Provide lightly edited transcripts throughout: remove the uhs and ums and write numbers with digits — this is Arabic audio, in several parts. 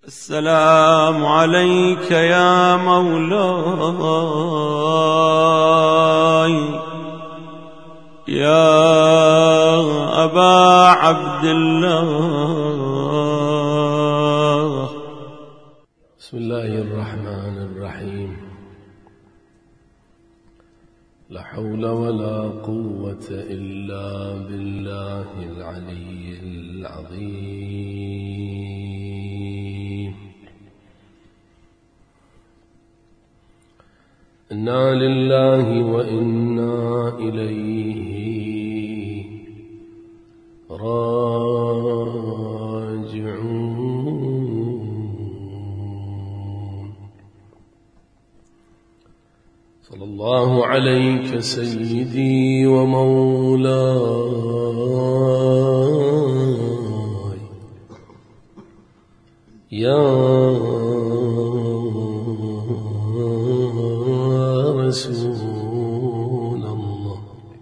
السلام عليك يا مولاي يا أبا عبد الله. بسم الله الرحمن الرحيم. لا حول ولا قوة إلا بالله العلي العظيم. إنا لله وإنا إليه راجعون. صلى الله عليك سيدي ومولاي يا رسول الله،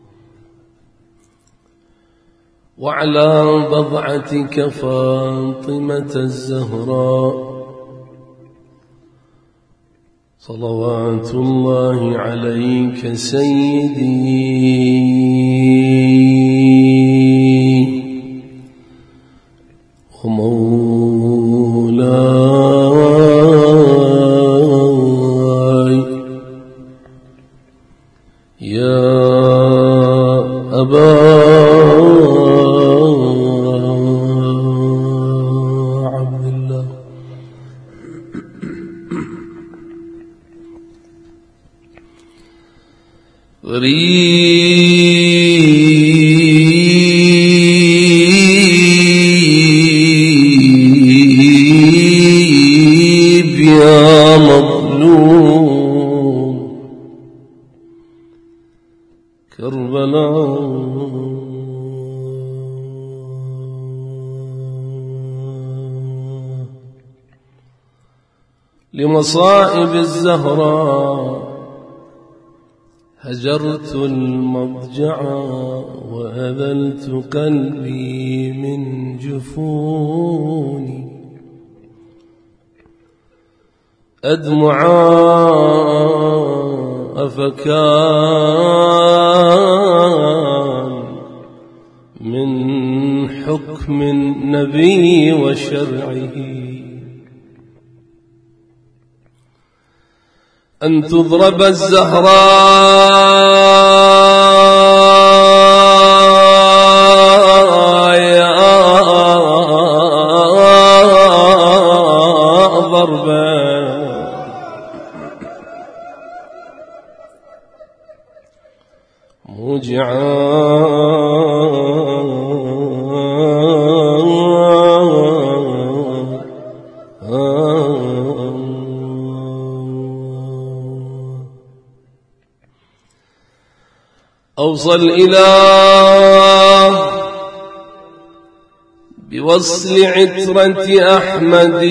وعلى بضعتك فاطمة الزهراء صلوات الله عليك سيدي ومولاي يا أبا عبد الله. غريب يا مظلوم كربلاء، لمصائب الزهراء هجرت المضجع وأذلت قلبي من جفوني، أدمعا أفكان من حكم النبي وشرعه أن تضرب الزهراء يا ضربا موجعا أوصى الإله بوصل عترة أحمد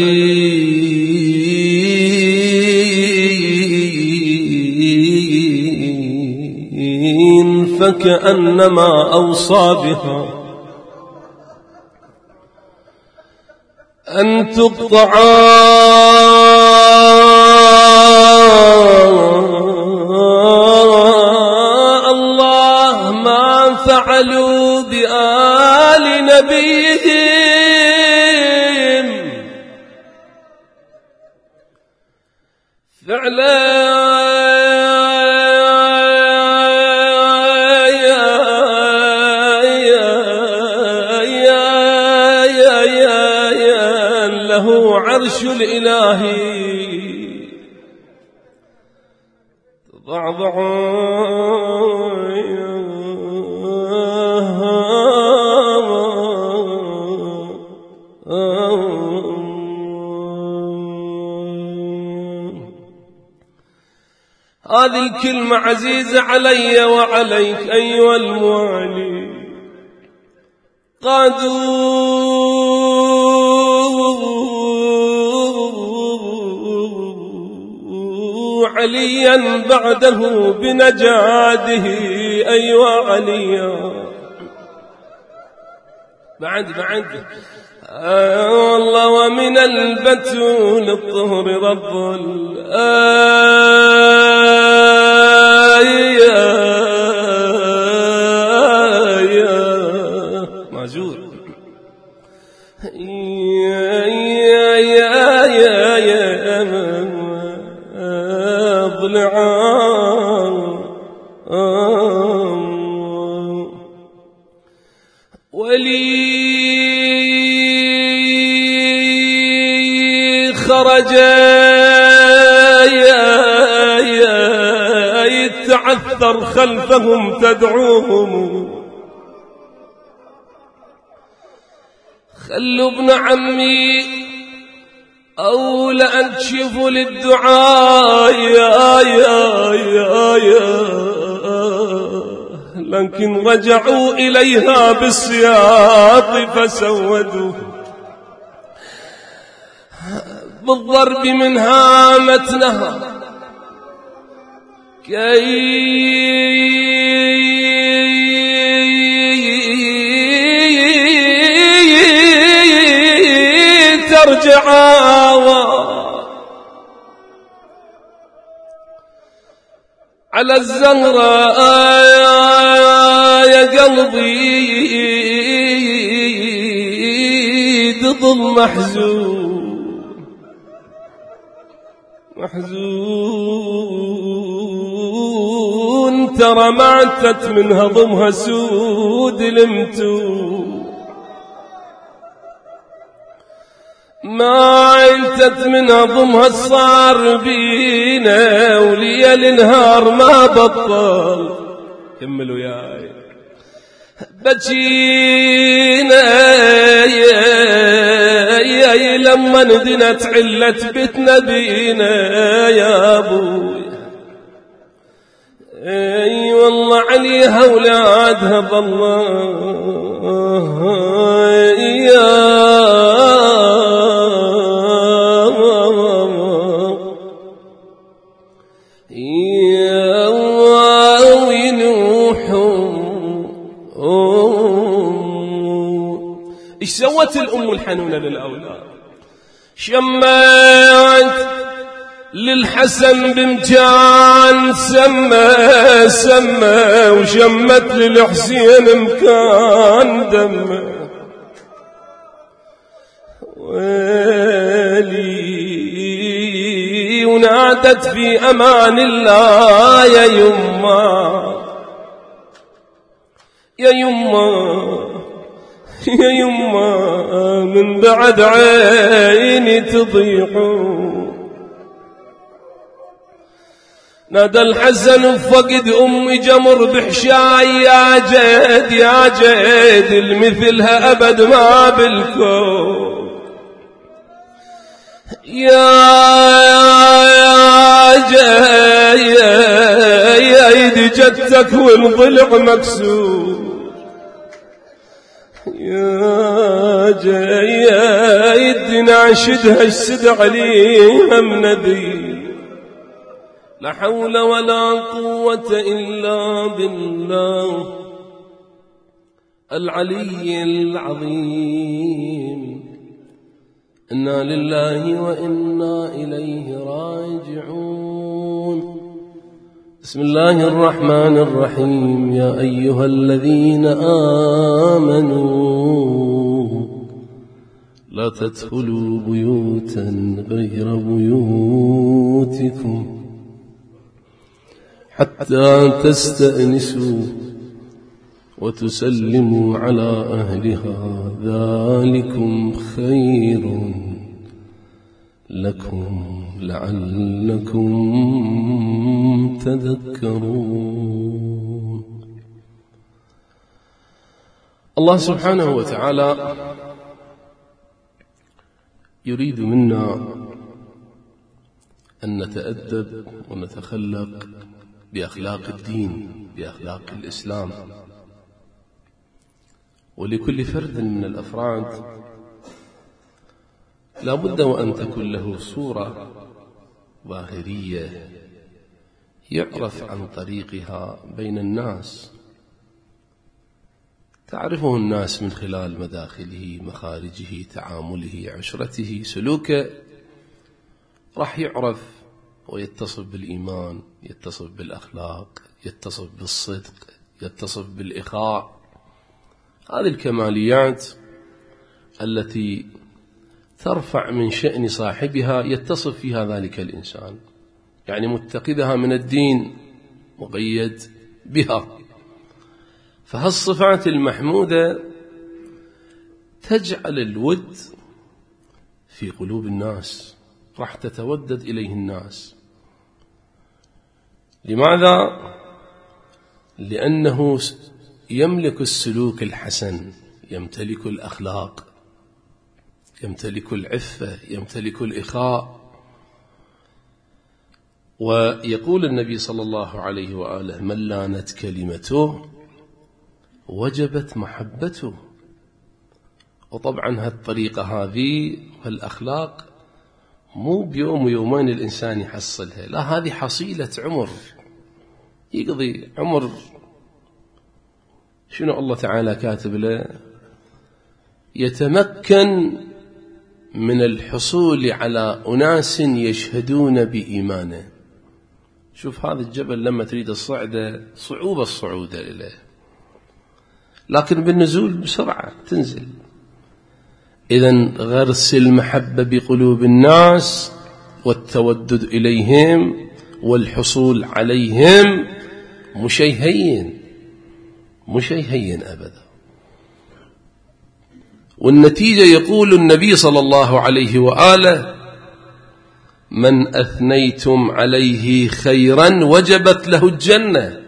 فكأنما أوصى بها أن تقطع فعلوا بآل نبيهم فعلا له عرش الإله تضعضع هذه الكلمة عزيزة علي وعليك أيها الموالي. قادوا عليا بعده بنجاده أيها عليا بعد والله ومن البتول الطهر رب ماجور ولي خرج يتعثر خلفهم تدعوهم خلوا ابن عمي أولى أن تشوفوا للدعاء لكن رجعوا إليها بالسياط فسودوا بالضرب من هامتنها كي ترجع على الزهراء يا قلبي تظل محزون ترى ما عتت من هضمها سود لمتو ما عتت من هضمها صار بينا وليا النهار ما بطل كملوا ياي بجينا يا لما ندنت علة بيتنا بينا يا ابوي اي والله عليها اولادها بالله يا ايش سوت الام الحنونه للاولاد شمت للحسن بمكان سمى وشمت للحسين مكان دمه ويلي ونادت في امان الله يا يما من بعد عيني تضيعون نادى الحسن فقد أمي جمر بحشاي يا جيد المثلها أبد ما بالكون يا جيد جدتك والضلع مكسور يا جيد نعشدها السد عليها منذي لا حول ولا قوة إلا بالله العلي العظيم إنا لله وإنا إليه راجعون بسم الله الرحمن الرحيم يا أيها الذين آمنوا لا تدخلوا بيوتا غير بيوتكم حتى تستأنسوا وتسلموا على أهلها ذلكم خير لكم لعلكم تذكرون. الله سبحانه وتعالى يريد منا أن نتأدب ونتخلق بأخلاق الدين بأخلاق الإسلام، ولكل فرد من الأفراد لا بد وأن تكون له صورة ظاهرية يعرف عن طريقها بين الناس، تعرفه الناس من خلال مداخله، مخارجه، تعامله، عشرته، سلوكه، راح يعرف ويتصف بالإيمان، يتصف بالأخلاق، يتصف بالصدق، يتصف بالإخاء. هذه الكماليات التي ترفع من شأن صاحبها يتصف فيها ذلك الإنسان، يعني متخذها من الدين، مقيد بها. فهالصفات المحمودة تجعل الود في قلوب الناس، راح تتودد إليه الناس. لماذا؟ لأنه يملك السلوك الحسن، يمتلك الأخلاق، يمتلك العفة، يمتلك الإخاء. ويقول النبي صلى الله عليه وآله: من لانت كلمته وجبت محبته. وطبعا هالطريقة هذه والأخلاق مو بيوم ويومين الإنسان يحصلها، لا، هذه حصيلة عمر، يقضي عمر شنو الله تعالى كاتب له، يتمكن من الحصول على أناس يشهدون بإيمانه. شوف هذا الجبل لما تريد الصعدة صعوبة الصعود إليه، لكن بالنزول بسرعة تنزل. إذن غرس المحبة بقلوب الناس والتودد إليهم والحصول عليهم مش شيء هين، مش شيء هين أبدا. والنتيجة يقول النبي صلى الله عليه وآله: من أثنيتم عليه خيرا وجبت له الجنة،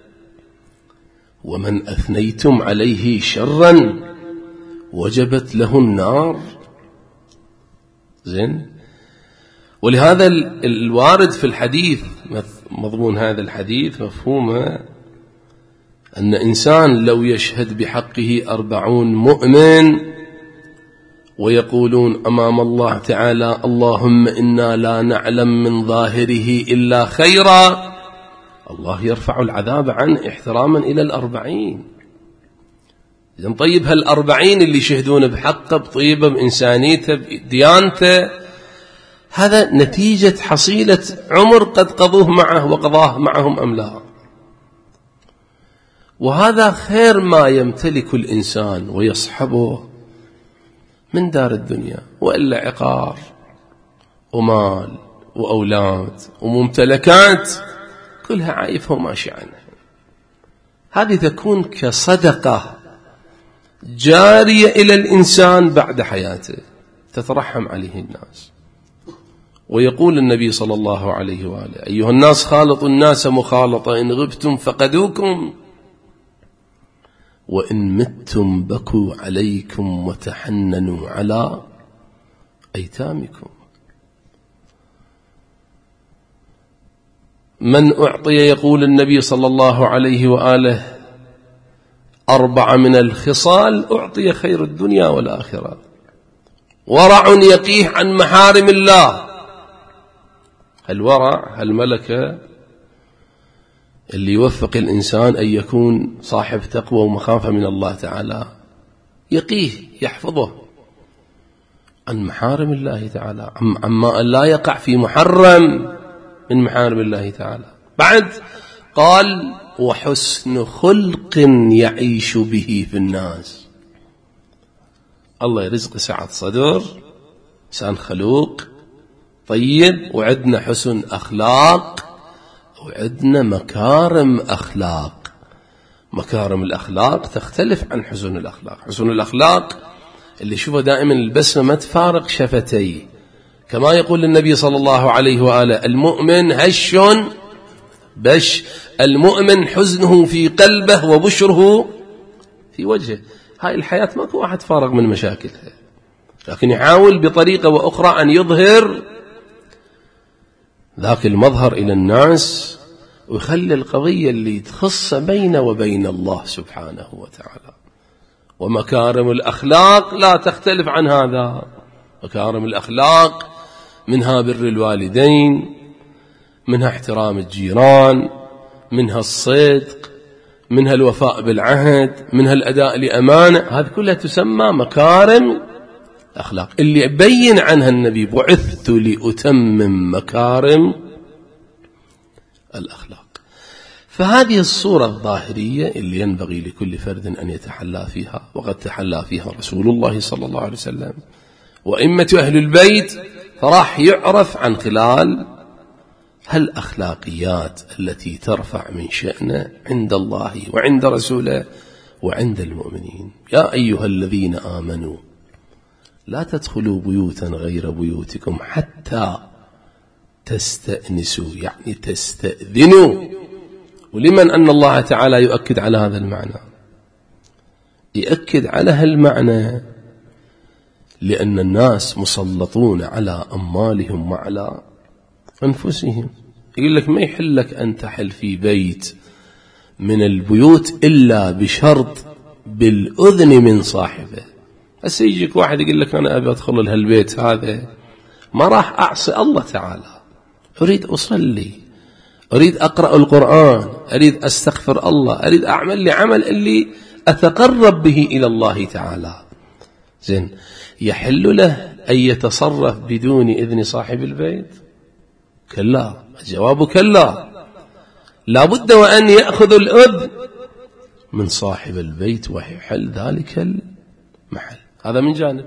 ومن أثنيتم عليه شرا وجبت له النار. زين. ولهذا الوارد في الحديث، مضمون هذا الحديث مفهومه أن إنسان لو يشهد بحقه 40 مؤمن ويقولون أمام الله تعالى: اللهم إنا لا نعلم من ظاهره إلا خيرا، الله يرفع العذاب عنه احتراما إلى 40. إذن طيب 40 اللي يشهدون بحقه، بطيبه، بإنسانيته، بديانته، هذا نتيجة حصيلة عمر قد قضوه معه وقضاه معهم أم لا. وهذا خير ما يمتلك الإنسان ويصحبه من دار الدنيا، وإلا عقار ومال وأولاد وممتلكات كلها عايفها وماشي عنها. هذه تكون كصدقة جارية إلى الإنسان بعد حياته، تترحم عليه الناس. ويقول النبي صلى الله عليه وآله: أيها الناس خالطوا الناس مخالطة، إن غبتم فقدوكم، وإن متم بكوا عليكم وتحننوا على أيتامكم. من أعطي، يقول النبي صلى الله عليه وآله، 4 من الخصال أعطي خير الدنيا والآخرة: ورع يقيه عن محارم الله. الورع الملكة اللي يوفق الإنسان أن يكون صاحب تقوى ومخافة من الله تعالى، يقيه، يحفظه عن محارم الله تعالى، عما لا يقع في محرم من محارم الله تعالى. بعد قال: وحسن خلق يعيش به في الناس. الله يرزق سعة صدر، إنسان خلوق طيب، وعندنا حسن أخلاق، وعندنا مكارم أخلاق. مكارم الأخلاق تختلف عن حسن الأخلاق. حسن الأخلاق اللي شوفه دائما البسمة ما تفارق شفتيه، كما يقول النبي صلى الله عليه وآله: المؤمن هش بش، المؤمن حزنه في قلبه وبشره في وجهه. هاي الحياة ماكو واحد فارغ من مشاكلها، لكن يحاول بطريقة وأخرى أن يظهر ذاك المظهر إلى الناس، ويخلي القضية اللي تخص بينه وبين الله سبحانه وتعالى. ومكارم الأخلاق لا تختلف عن هذا. مكارم الأخلاق منها بر الوالدين، منها احترام الجيران، منها الصدق، منها الوفاء بالعهد، منها الأداء لأمانة، هذه كلها تسمى مكارم الأخلاق اللي بين عنها النبي بعثت لأتمم مكارم الأخلاق. فهذه الصورة الظاهرية اللي ينبغي لكل فرد أن يتحلى فيها، وقد تحلى فيها رسول الله صلى الله عليه وسلم وأئمة أهل البيت، فراح يعرف عن خلال هالأخلاقيات التي ترفع من شأنه عند الله وعند رسوله وعند المؤمنين. يا أيها الذين آمنوا لا تدخلوا بيوتا غير بيوتكم حتى تستأنسوا، يعني تستأذنوا. ولمن أن الله تعالى يؤكد على هذا المعنى؟ يؤكد على هالمعنى لأن الناس مسلطون على أموالهم وعلى أنفسهم. يقول لك ما يحل لك أن تحل في بيت من البيوت إلا بشرط بالأذن من صاحبه. بس يجيك واحد يقول لك أنا أبي أدخل لهالبيت هذا، ما راح أعصي الله تعالى، أريد أصلي، أريد أقرأ القرآن، أريد أستغفر الله، أريد أعمل لي عمل اللي أتقرب به إلى الله تعالى. زين، يحل له أن يتصرف بدون إذن صاحب البيت؟ كلا، الجواب كلا، لا بد وأن يأخذ الأذن من صاحب البيت ويحل ذلك المحل. هذا من جانب.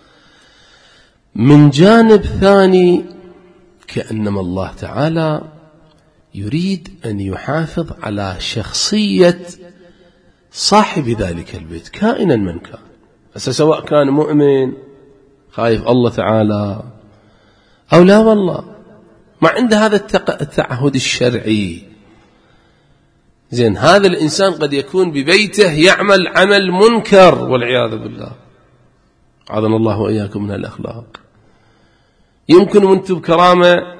من جانب ثاني، كأنما الله تعالى يريد أن يحافظ على شخصية صاحب ذلك البيت كائنا من كان، بس سواء كان مؤمن خايف الله تعالى أو لا والله ما عنده هذا التعهد الشرعي. زين، هذا الإنسان قد يكون ببيته يعمل عمل منكر والعياذ بالله، عاذنا الله وإياكم من الأخلاق. يمكن وانتم بكرامة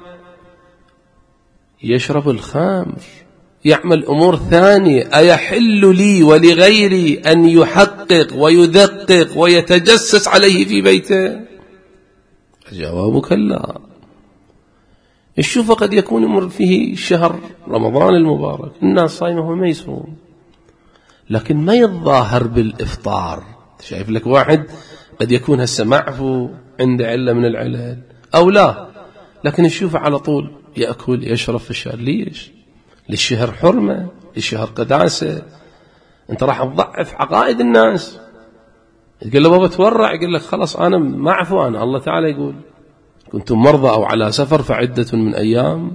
يشرب الخمر، يعمل أمور ثانية. أيحل لي ولغيري أن يحقق ويدقق ويتجسس عليه في بيته؟ الجواب كلا. الشوف قد يكون يمر فيه شهر رمضان المبارك، الناس صايمة وهو ما يصوم، لكن ما يتظاهر بالإفطار. شايف لك واحد قد يكون هسه معفو عنده علة من العلل أو لا، لكن الشوف على طول يأكل يشرب في الشهر. ليش؟ للشهر حرمة، للشهر قداسة. أنت راح تضعف عقائد الناس. يقول له بابا تورع، يقول لك خلاص أنا معفو، أنا الله تعالى يقول كنتم مرضى أو على سفر فعدة من أيام.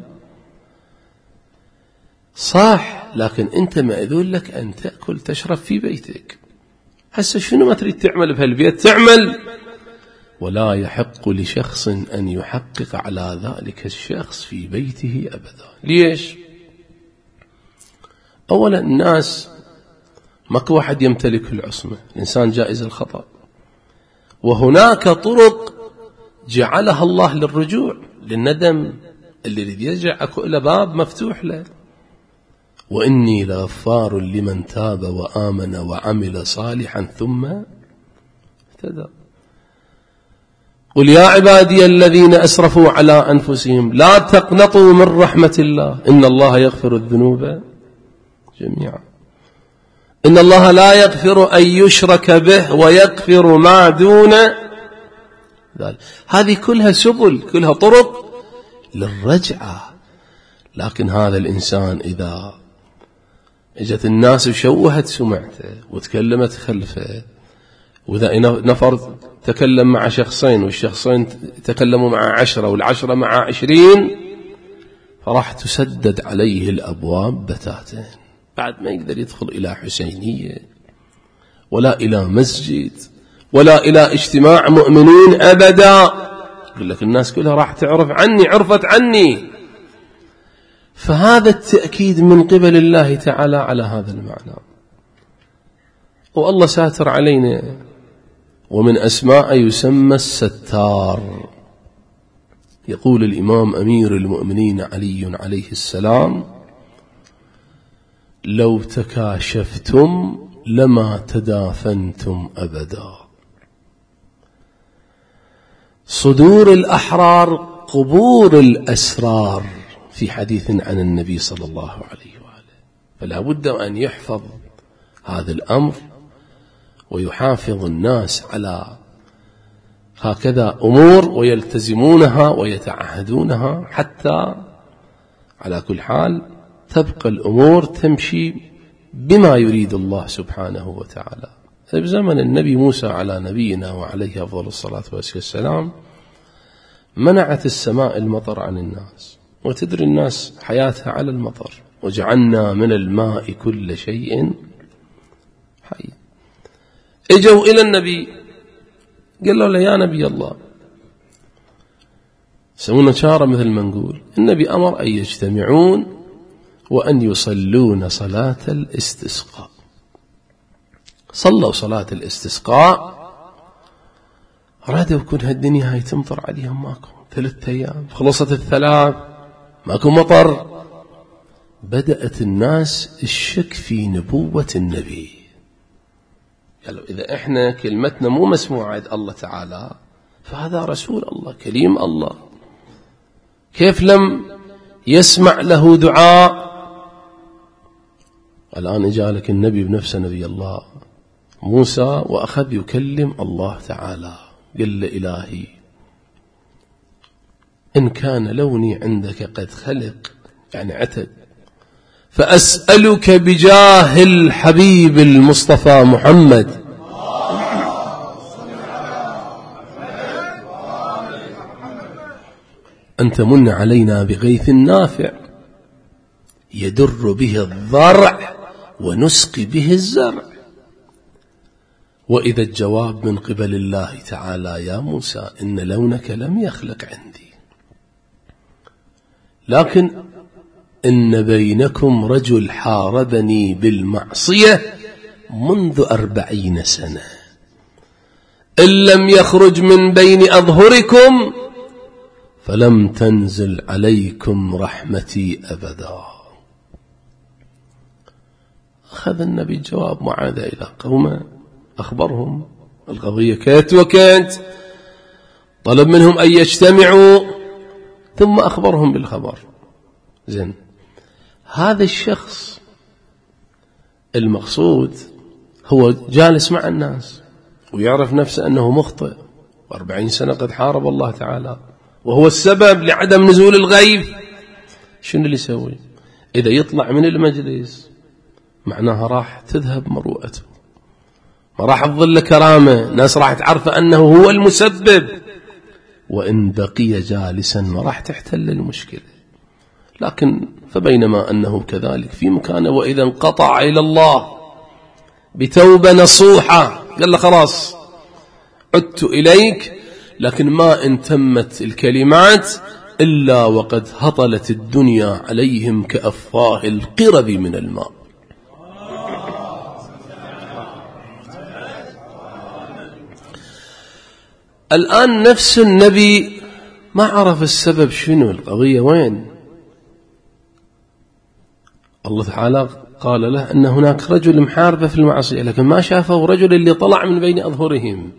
صح، لكن أنت مأذون لك أن تأكل تشرب في بيتك. هسه شنو ما تريد تعمل بهالبيت تعمل، ولا يحق لشخص أن يحقق على ذلك الشخص في بيته أبدا. ليش؟ أولا الناس ماكو واحد يمتلك العصمة، الإنسان جائز الخطأ، وهناك طرق جعلها الله للرجوع للندم. اللي يريد يرجع أكو له باب مفتوح له. وإني لغفار لمن تاب وآمن وعمل صالحا ثم اهتدى. قل يا عبادي الذين أسرفوا على أنفسهم لا تقنطوا من رحمة الله إن الله يغفر الذنوب جميعا. إن الله لا يغفر أن يشرك به ويغفر ما دون ذلك. هذه كلها سبل، كلها طرق للرجعة. لكن هذا الإنسان إذا اجت الناس وشوهت سمعته وتكلمت خلفه، وإذا نفر تكلم مع شخصين والشخصين تكلموا مع 10 والعشرة مع 20، فراح تسدد عليه الأبواب بتاتا. بعد ما يقدر يدخل إلى حسينية ولا إلى مسجد ولا إلى اجتماع مؤمنين أبدا. يقول لك الناس كلها راح تعرف عني، عرفت عني. فهذا التأكيد من قبل الله تعالى على هذا المعنى. والله ساتر علينا، ومن أسماء يسمى الستار. يقول الإمام أمير المؤمنين علي عليه السلام: لو تكاشفتم لما تدافنتم أبدا. صدور الأحرار قبور الأسرار، في حديث عن النبي صلى الله عليه وآله. فلا بد أن يحفظ هذا الأمر ويحافظ الناس على هكذا أمور ويلتزمونها ويتعهدونها، حتى على كل حال تبقى الأمور تمشي بما يريد الله سبحانه وتعالى. في زمن النبي موسى على نبينا وعليه أفضل الصلاة والسلام منعت السماء المطر عن الناس، وتدري الناس حياتها على المطر، وجعلنا من الماء كل شيء حي. اجوا إلى النبي قالوا له يا نبي الله، يسوون إشارة مثل ما نقول النبي أمر أن يجتمعون وأن يصلون صلاة الاستسقاء. صلوا صلاة الاستسقاء، رادوا كون هالدنيا هاي تمطر عليهم، ماكو 3 أيام، خلصت 3 ماكو مطر. بدأت الناس الشك في نبوة النبي، قالوا إذا إحنا كلمتنا مو مسموعة عند الله تعالى فهذا رسول الله كليم الله، كيف لم يسمع له دعاء؟ الآن جاء النبي بنفسه نبي الله موسى وأخذ يكلم الله تعالى، قال له إلهي إن كان لوني عندك قد خلق، يعني عتد، فأسألك بجاه الحبيب المصطفى محمد أن تمن علينا بغيث نافع يدر به الضرع ونسقي به الزرع. وإذا الجواب من قبل الله تعالى يا موسى إن لونك لم يخلق عندي، لكن إن بينكم رجل حاربني بالمعصية منذ 40 سنة، إن لم يخرج من بين أظهركم فلم تنزل عليكم رحمتي أبدا. أخذ النبي الجواب معاذ إلى قومه، أخبرهم القضية كانت وكانت، طلب منهم أن يجتمعوا، ثم أخبرهم بالخبر. زين، هذا الشخص المقصود هو جالس مع الناس ويعرف نفسه أنه مخطئ، 40 سنة قد حارب الله تعالى وهو السبب لعدم نزول الغيث. شنو اللي يسوي؟ إذا يطلع من المجلس معناها راح تذهب مروءته، ما راح تظل كرامة، ناس راح تعرف أنه هو المسبب، وإن بقي جالسا ما راح تحتل المشكلة. لكن فبينما أنه كذلك في مكانه، وإذا انقطع إلى الله بتوبة نصوحة قال له خلاص عدت إليك، لكن ما إن تمت الكلمات إلا وقد هطلت الدنيا عليهم كأفواه القرب من الماء. الآن نفس النبي ما عرف السبب، شنو القضية وين. الله تعالى قال له أن هناك رجل محاربة في المعصية، لكن ما شافه رجل اللي طلع من بين أظهرهم.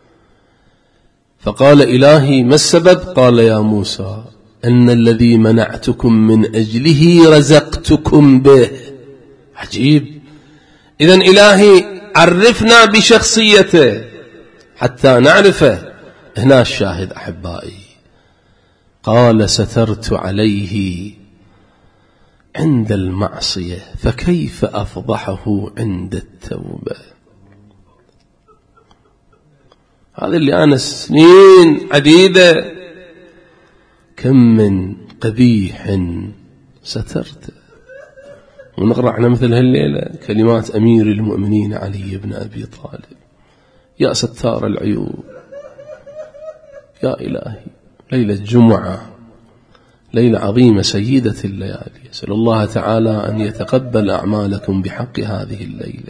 فقال إلهي ما السبب؟ قال يا موسى أن الذي منعتكم من أجله رزقتكم به. عجيب. إذن إلهي عرفنا بشخصيته حتى نعرفه. هنا الشاهد أحبائي، قال سترت عليه عند المعصية فكيف أفضحه عند التوبة. هذا اللي أنا سنين عديدة كم من قبيح سترته. ونقرأ عن مثل هالليلة كلمات أمير المؤمنين علي بن أبي طالب: يا ستار العيوب، يا إلهي ليلة جمعة، ليلة عظيمة سيدة الليالي، أسأل الله تعالى أن يتقبل أعمالكم بحق هذه الليلة.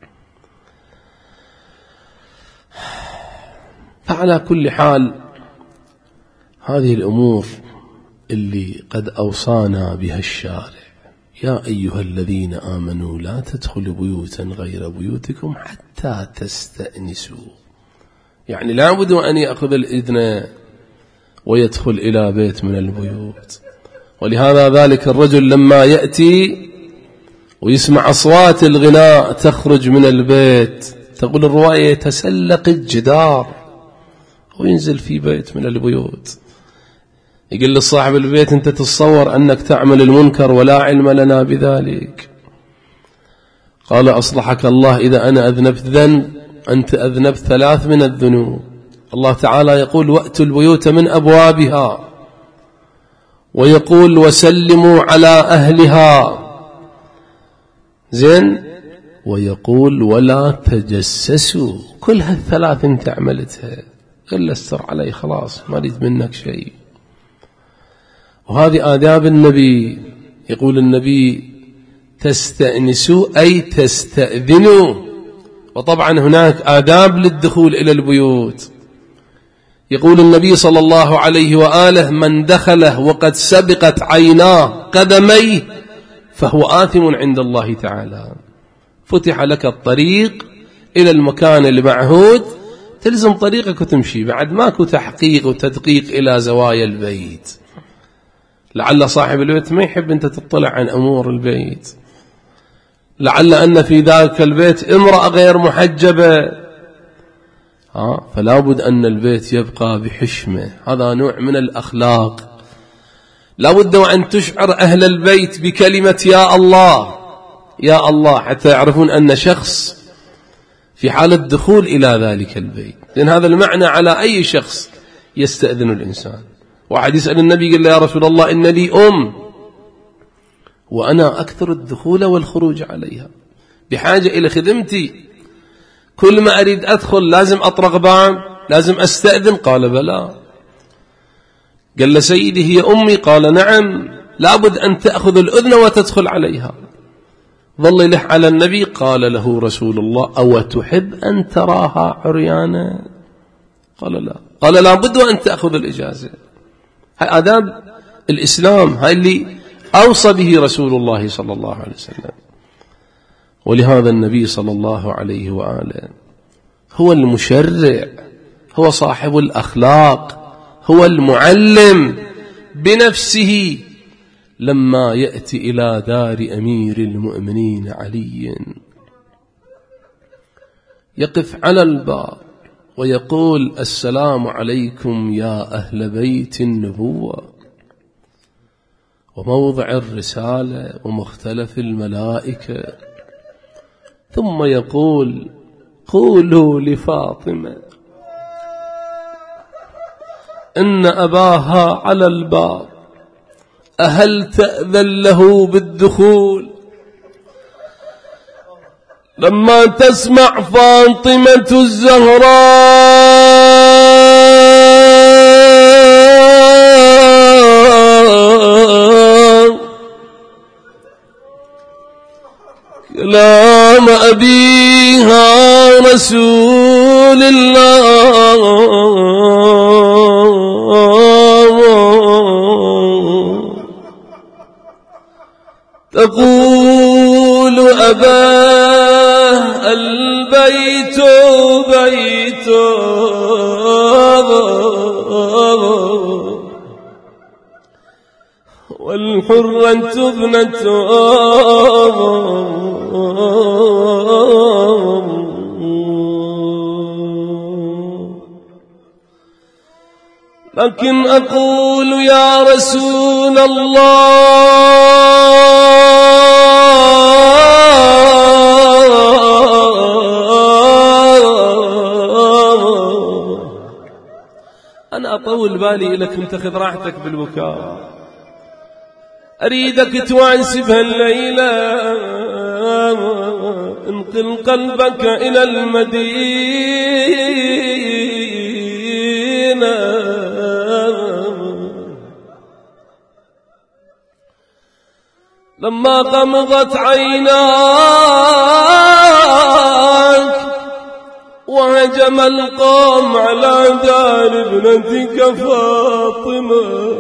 فعلى كل حال هذه الأمور اللي قد أوصانا بها الشارع: يا أيها الذين آمنوا لا تدخلوا بيوتا غير بيوتكم حتى تستأنسوا، يعني لا بد أن يأخذ الإذن ويدخل إلى بيت من البيوت. ولهذا ذلك الرجل لما يأتي ويسمع أصوات الغناء تخرج من البيت. تقول الرواية يتسلق الجدار وينزل في بيت من البيوت، يقول لصاحب البيت أنت تتصور أنك تعمل المنكر ولا علم لنا بذلك؟ قال أصلحك الله، إذا أنا أذنبت ذنب أنت أذنبت 3 من الذنوب. الله تعالى يقول وأتوا البيوت من أبوابها، ويقول وسلموا على أهلها، زين، ويقول ولا تجسسوا. كل هالثلاث انت عملتها، إلا استر علي خلاص ما أريد منك شيء. وهذه آداب النبي. يقول النبي تستأنسوا أي تستأذنوا. وطبعا هناك آداب للدخول إلى البيوت. يقول النبي صلى الله عليه وآله من دخله وقد سبقت عيناه قدميه فهو آثم عند الله تعالى. فتح لك الطريق إلى المكان المعهود، تلزم طريقك وتمشي، بعد ماكو تحقيق وتدقيق إلى زوايا البيت. لعل صاحب البيت ما يحب أنت تطلع عن أمور البيت، لعل أن في ذلك البيت امرأة غير محجبة، فلا بد أن البيت يبقى بحشمة. هذا نوع من الأخلاق. لا بد أن تشعر أهل البيت بكلمة يا الله يا الله، حتى يعرفون أن شخص في حالة دخول إلى ذلك البيت. لأن هذا المعنى على أي شخص يستأذن الإنسان. واحد يسأل النبي قال له يا رسول الله إن لي وأنا أكثر الدخول والخروج عليها، بحاجة إلى خدمتي، كل ما أريد أدخل لازم أطرق باب، لازم أستأذن. قال بلى. قال له سيدي هي أمي؟ قال نعم، لابد أن تأخذ الأذن وتدخل عليها. ظل يلح على النبي. قال له رسول الله أو تحب أن تراها عريانا؟ قال لا. قال لابد أن تأخذ الإجازة. هاي آداب الإسلام، هاي اللي أوصى به رسول الله صلى الله عليه وسلم. ولهذا النبي صلى الله عليه وآله هو المشرع، هو صاحب الأخلاق، هو المعلم بنفسه. لما يأتي إلى دار أمير المؤمنين علي يقف على الباب ويقول السلام عليكم يا أهل بيت النبوة وموضع الرسالة ومختلف الملائكة، ثم يقول قولوا لفاطمة إن أباها على الباب، أهل تأذن له بالدخول؟ لما تسمع فاطمة الزهراء كلام أبيها رسول الله تقول أباه البيت بيت والحرة ابنة لكن أقول يا رسول الله أنا أطول بالي لك، انت خذ راحتك بالبكاء، أريدك توانسب هالليلة، انقل قلبك إلى المدينة. لما غمضت عيناك وهجم القوم على دار ابنتك فاطمة،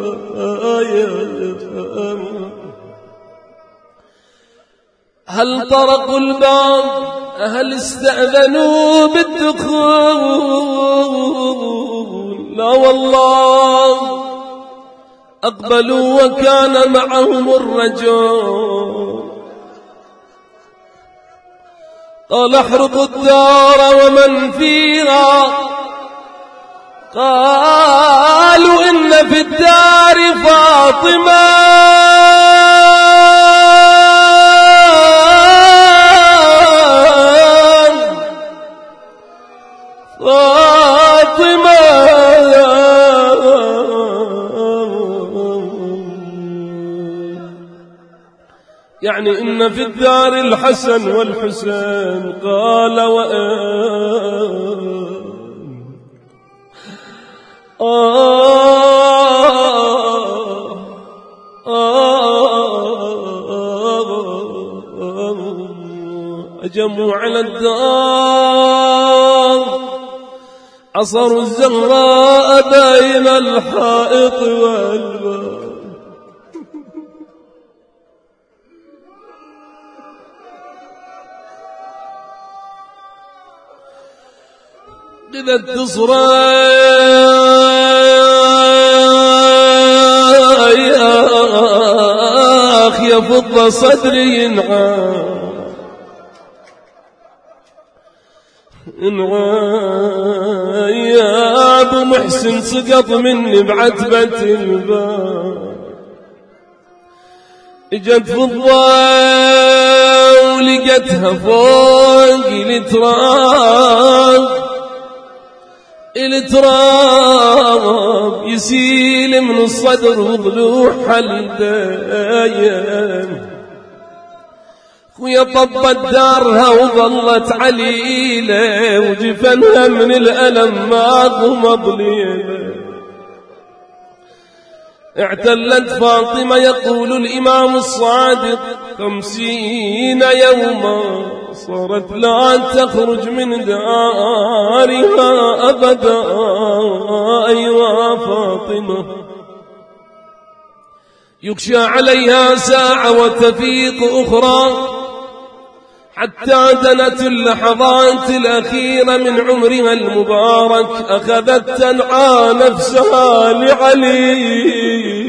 هل طرقوا الباب؟ هل استأذنوا بالدخول؟ لا والله، أقبلوا وكان معهم الرجل قال احرقوا الدار ومن فيها. قالوا إن في الدار فاطمة. يعني إن في الدار الحسن والحسين. قال أجموا على الدار عصروا الزهراء بين الحائط والباب. قدت صراياخ يفض صدري يا أبو محسن سقط مني بعتبة الباب. اجت فضة ولقتها فوق التراب يسيل من الصدر وضلوح الدايم. ويا طبت دارها وظلت عليلة وجفنها من الألم ما ضمض ليلة. اعتلت فاطمة يقول الإمام الصادق 50 يوما صارت لا تخرج من دارها أبدا. أيها فاطمة يكشى عليها ساعة وتفيق أخرى حتى دنت اللحظات الأخيرة من عمرها المبارك. أخذت تنعى نفسها لعلي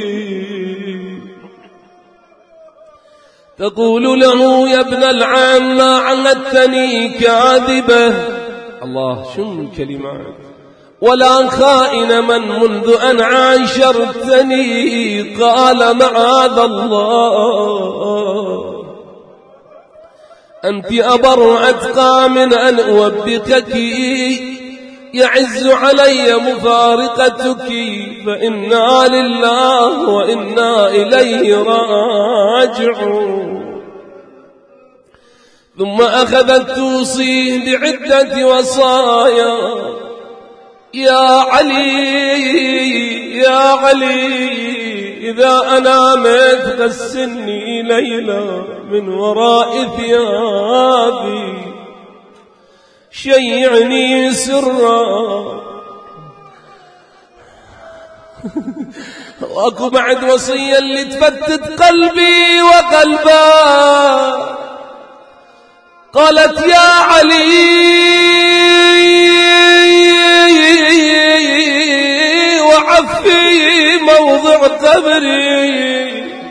تقول له يا ابن العم ما عهدتني كاذبة. الله شو الكلمات. ولا خائن منذ أن عاشرتني. قال معاذ الله أنت أبر أتقى من أن أوبكك. يعز علي مفارقتك فإنا لله وإنا إليه راجعون. ثم أخذت توصيه بعدة وصايا. يا علي إذا أنامت غسلني ليلة من وراء ثيابي شيعني سرا. واكو بعد وصية اللي تفتت قلبي وقلبا. قالت يا علي وعفي موضع قبري.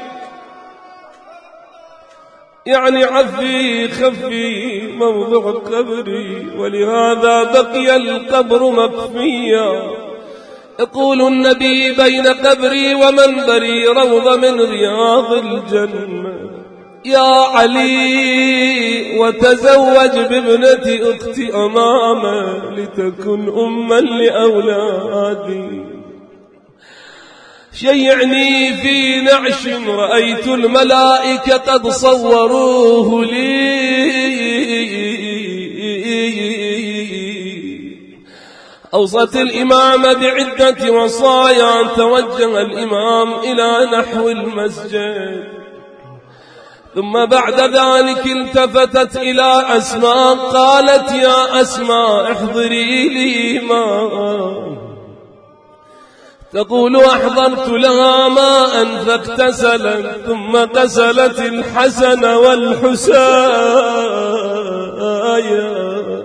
يعني عفي خفي موضع قبري. ولهذا بقي القبر مكفيا. يقول النبي بين قبري ومنبري روضة من رياض الجنة. يا علي وتزوج بابنة أختي أمامة لتكن أما لأولادي. شيعني في نعش رأيت الملائكة قد صوروه لي. أوصت الإمام بعدة وصايا. توجه الإمام إلى نحو المسجد. ثم بعد ذلك التفتت إلى أسماء. قالت يا أسماء احضري لي ماء. تقول أحضرت لها ماء فاغتسلت. ثم غسلت الحسن والحسين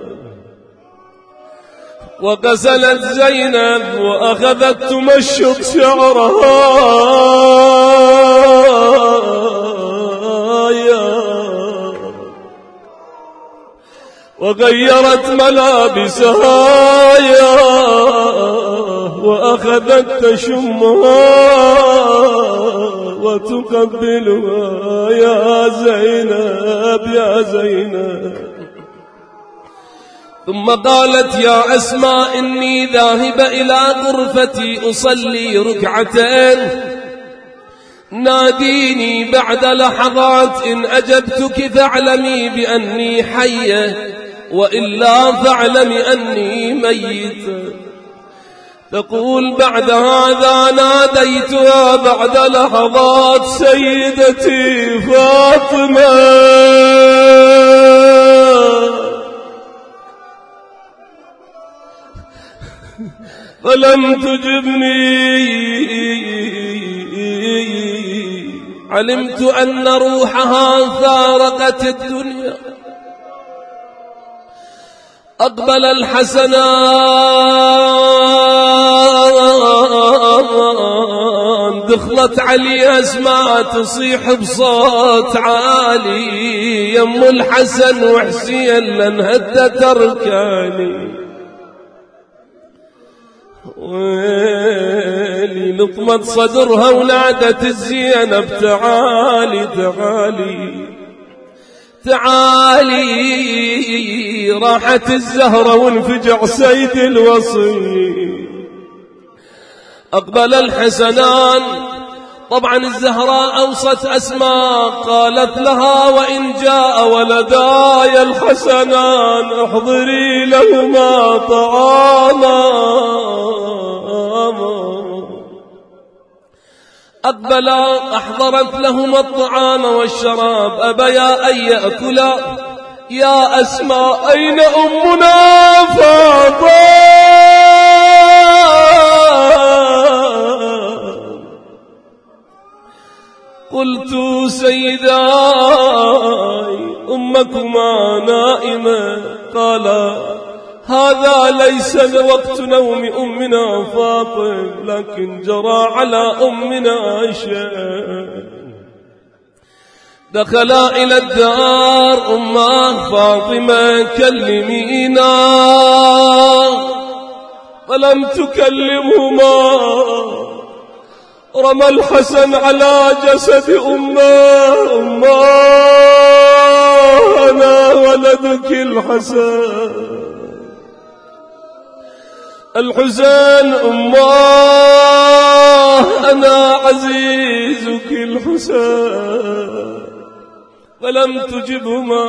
وغسلت زينب وأخذت تمشط شعرها. فغيرت ملابسها وأخذت تشمها وتقبلها يا زينب يا زينب. ثم قالت يا أسماء إني ذاهبة إلى غرفتي أصلي ركعتين، ناديني بعد لحظات، إن أجبتك فاعلمي بأني حية وإلا فاعلمي أني ميتة. تقول بعد هذا ناديتها بعد لحظات سيدتي فاطمة، فلم تجبني. علمت أن روحها فارقت الدنيا. أقبل الحسنان، دخلت علي أسماء تصيح بصوت عالي يم الحسن وحسين لن هدت أركاني. ويلي لطمت صدرها ونادت الزينب تعالي تعالي تعالي. راحت الزهرة وانفجع سيد الوصي. أقبل الحسنان، طبعا الزهراء أوصت أسماء قالت لها وإن جاء ولداي الحسنان احضري لهما طعاما. أقبلا أحضرت لهما الطعام والشراب، أبيا أن يأكلا. يا أسماء أين أمنا فاطمة؟ قلت سيداي أمكما نائمة. قال هذا ليس لوقت نوم أمنا فاطمة، لكن جرى على أمنا شيء. دخلا إلى الدار، أمه فاطمة كلمينا، فلم تكلمهما. رمى الحسن على جسد أمه، أنا ولدك الحسن. الحسين أنا عزيزك الحسين. فلم تجبهما.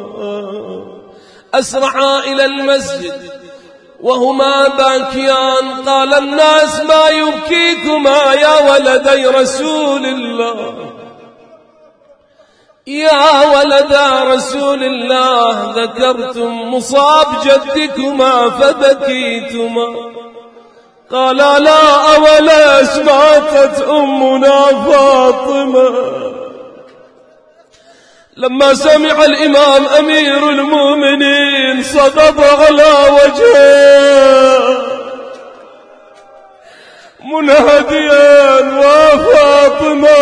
أسرعا إلى المسجد وهما باكيان. قال الناس ما يبكيكما يا ولدي رسول الله؟ يا ولدا رسول الله ذكرتم مصاب جدكما فبكيتما. قال لا أوليس ماتت أمنا فاطمة. لما سمع الإمام أمير المؤمنين سقط على وجهه منهديا وفاطمة.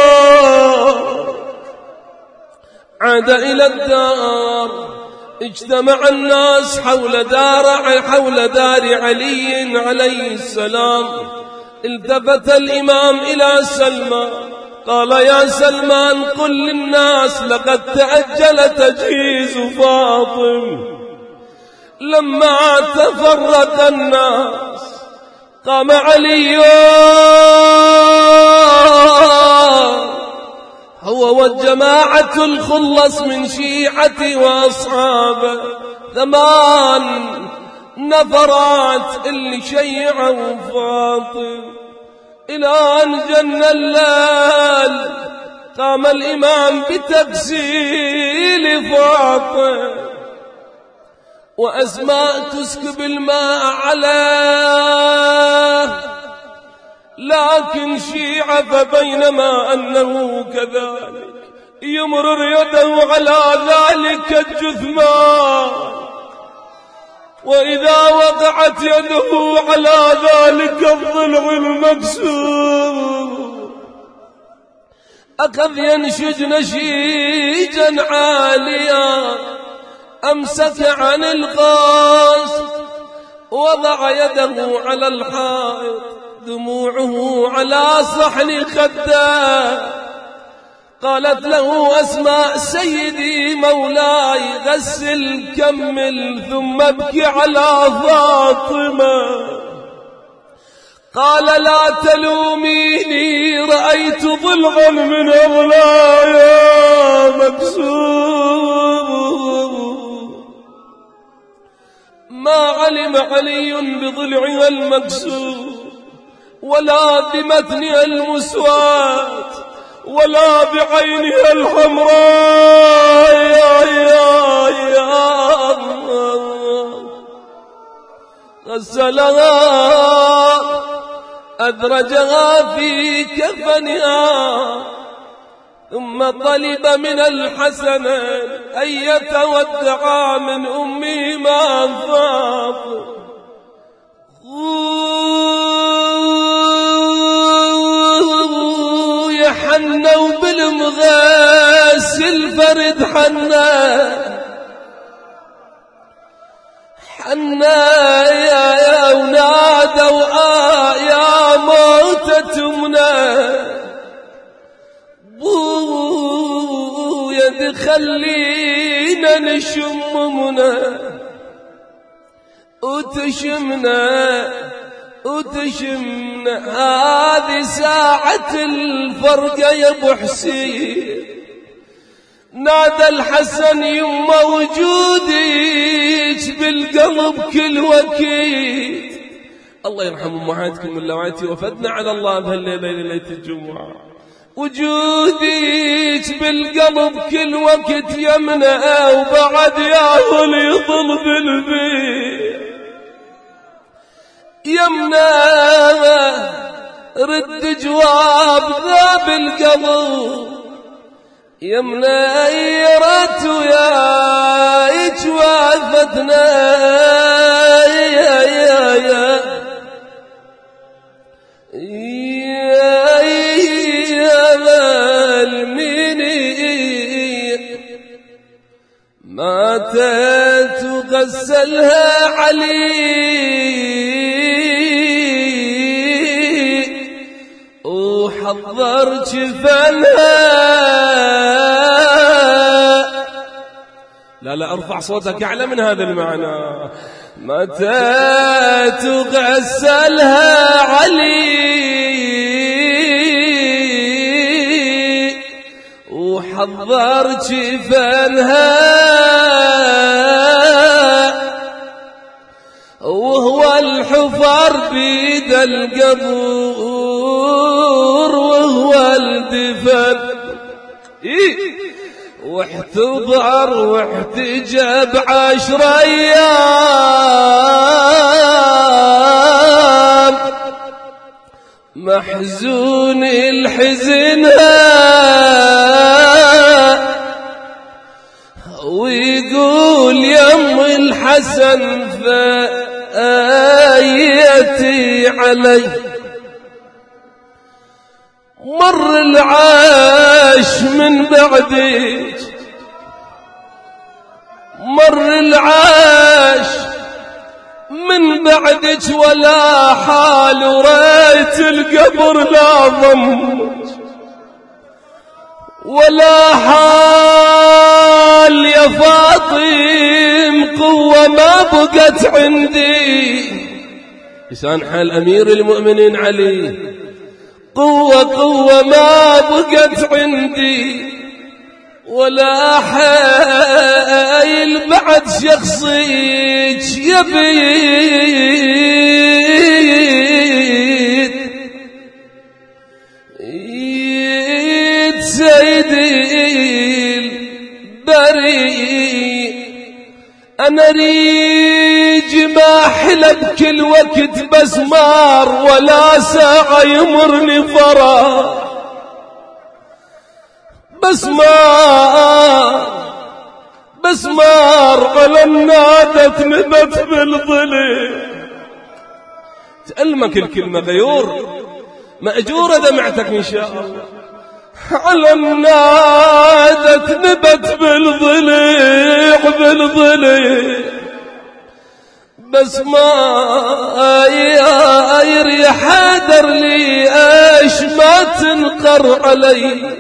عاد إلى الدار، اجتمع الناس حول دار علي عليه السلام. التفت الإمام إلى سلمان قال يا سلمان قل للناس لقد تأجل تجهيز فاطم. لما تفرق الناس قام علي هو والجماعة الخلص من شيعته وأصحابه 8 نفرات اللي شيعوا فاطم. إلى أن جن الليل قام الإمام بتغسيل فاطم، وأسماء تسكب الماء عليه. لكن شيعة فبينما أنه كذلك يمرر يده على ذلك الجثمان، وإذا وقعت يده على ذلك الضلع المكسور أخذ ينشج نشيجا عاليا. أمسك عن الغاز وضع يده على الحائط، دموعه على صحن خده. قالت له أسماء: سيدي مولاي غسل كمل ثم ابكي على فاطمة. قال: لا تلوميني، رأيت ضلعا من أضلاعي مكسور. ما علم علي بضلعها المكسور ولا بمتنها المسوات ولا بعينها الحمراء. يا غسلها، أدرجها في كفنها، ثم طلب من الحسن أن يتودع من أمه ما فاق. يحنوا بالمغاس الفرد حنا يا ونادوا يا موتة منا. بو يد خلينا نشممنا وتشمنا هذه ساعة الفرقة يا ابو حسين. نادى الحسن: يما وجودك بالقلب كل وكيت. الله يرحم امهاتكم اللواتي وفدنا على الله بهالليله ليله الجمعه. وجودك بالقلب كل وقت يمنع، وبعد ياهل يضل بالبيت يمنع. رد جواب ذا بالقلب يمنع، يرات ويا يتوافتنا يا ماتت وغسلها علي وحضر جفنها. لا ارفع صوتك اعلى من هذا المعنى. ماتت وغسلها علي وحضر جفنها، وهو الحفر بيد القبور وهو الدفن. واحتضر واحتجب 10 أيام محزون الحزن، ويقول يم الحسن فآيتي علي. مر العاش من بعدك، مر العاش من بعدك ولا حال، وريت القبر لا ضم ولا حال. يا فاطم قوة ما بقت عندي، لسان حال أمير المؤمنين علي. قوة ما بقت عندي ولا حيل بعد شخصيك يبيد. سيدي البريء أنا ريج ما حلب كل وقت بسمار، ولا ساعة يمرني فرح بسمار على النادة نبت بالظلي. تألمك الكلمة غيور مأجورة دمعتك إن شاء الله. على النادت نبت بالضليع بس ما يريح حادر لي ايش ما تنقر علي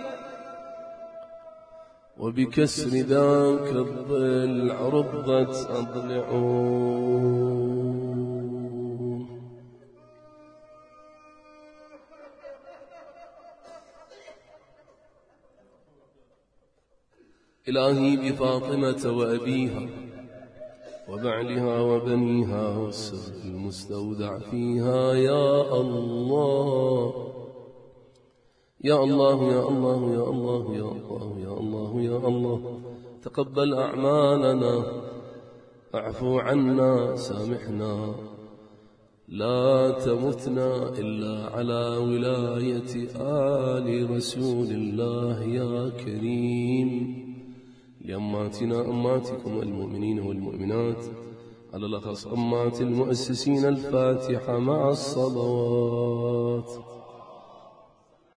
وبكسر ذاك الضلع ربت أضلعون. إلهي بفاطمة وأبيها وبعلها وبنيها والسر المستودع فيها يا الله يا الله يا الله يا الله يا الله يا الله يا الله تقبل أعمالنا اعفو عنا سامحنا لا تمتنا إلا على ولاية آل رسول الله يا كريم لأماتنا أماتكم المؤمنين والمؤمنات على الأخص أمات المؤسسين الفاتحة مع الصلوات.